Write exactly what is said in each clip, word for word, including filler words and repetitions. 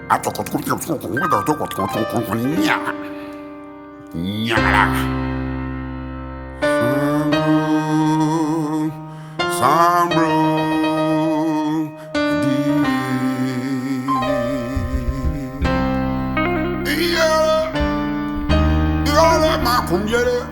Sambro, yeah, yeah, let my come get it.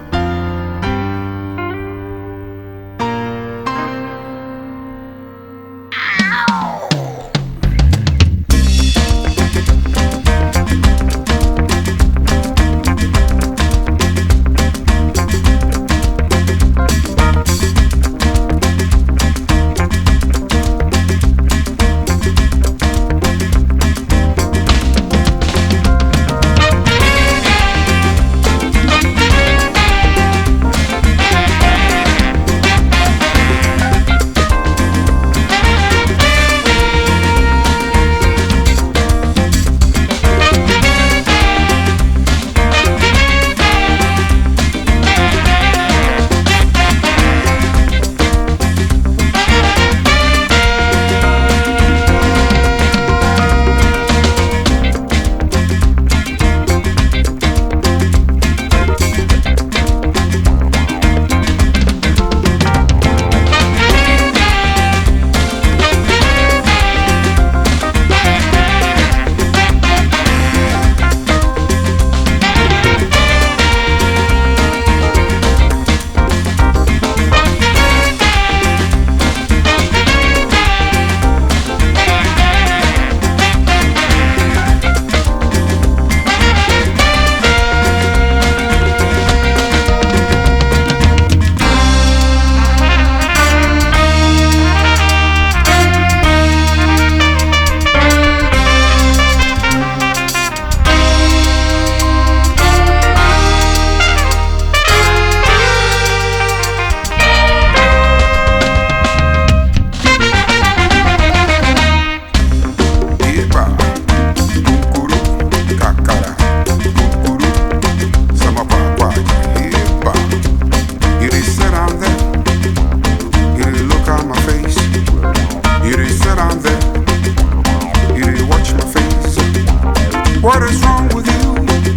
What is wrong with you?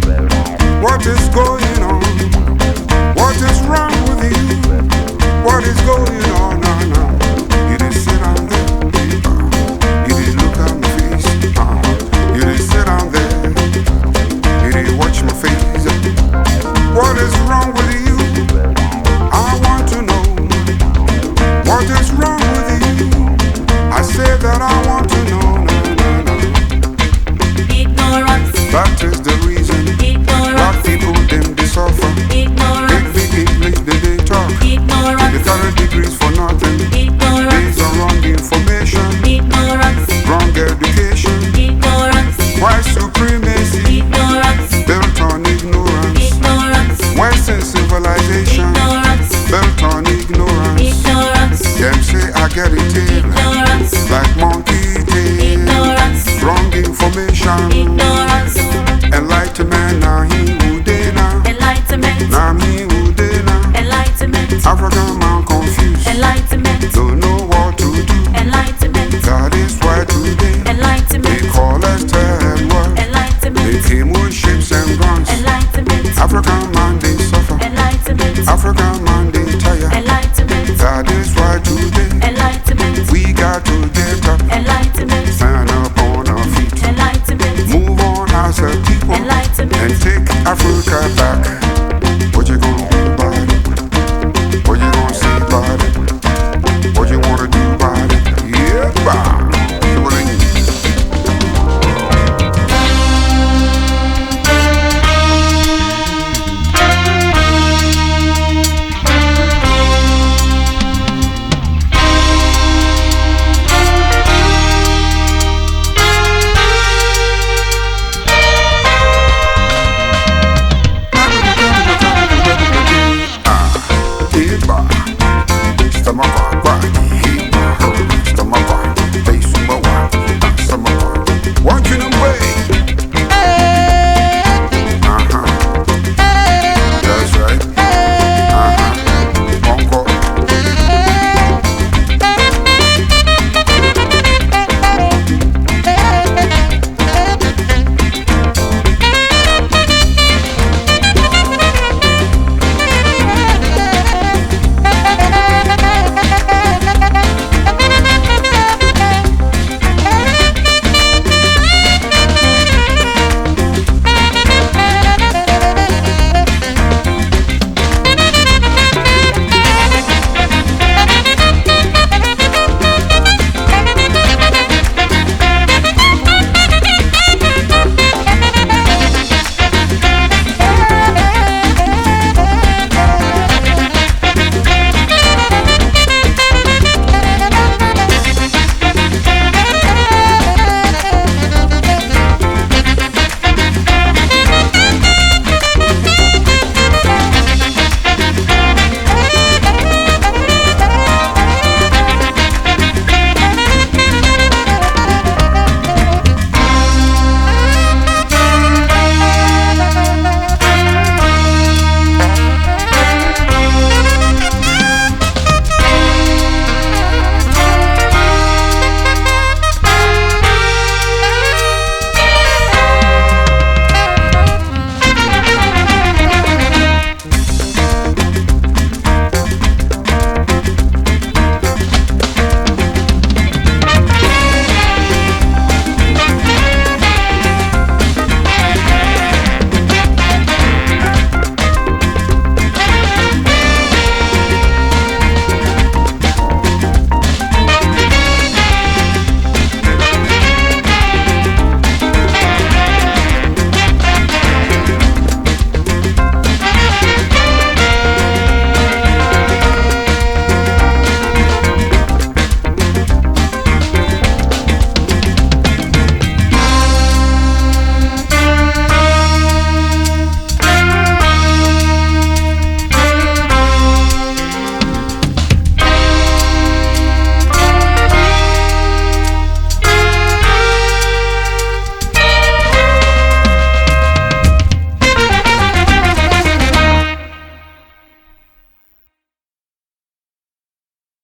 What is going on? What is wrong with you? What is going on? No, no. You did sit down there. You did look at my face. Uh-huh. You did sit down there. You did watch my face. What is wrong with you? I want to know. What is wrong with you? I say that I want to know. That is the reason black people them they suffer. Big big English they they talk. They carry degrees for nothing. Based on wrong information, wrong education, white supremacy built on ignorance. Western civilization built on ignorance. Them say I get it till like monkey tail. Wrong information. Enlightenment, now he who dey now. Enlightenment, now me who dey now. Enlightenment, African man confused. Enlightenment, don't know what to do. Enlightenment, That is why today Enlightenment, they call us third world. Enlightenment, They came with ships and guns. Enlightenment, African man they suffer. Enlightenment, African man they tire. Enlightenment, That is why today Enlightenment, we got to get up, Enlightenment, stand up on our feet, Enlightenment, move on as a people, Enlightenment, and take Africa back.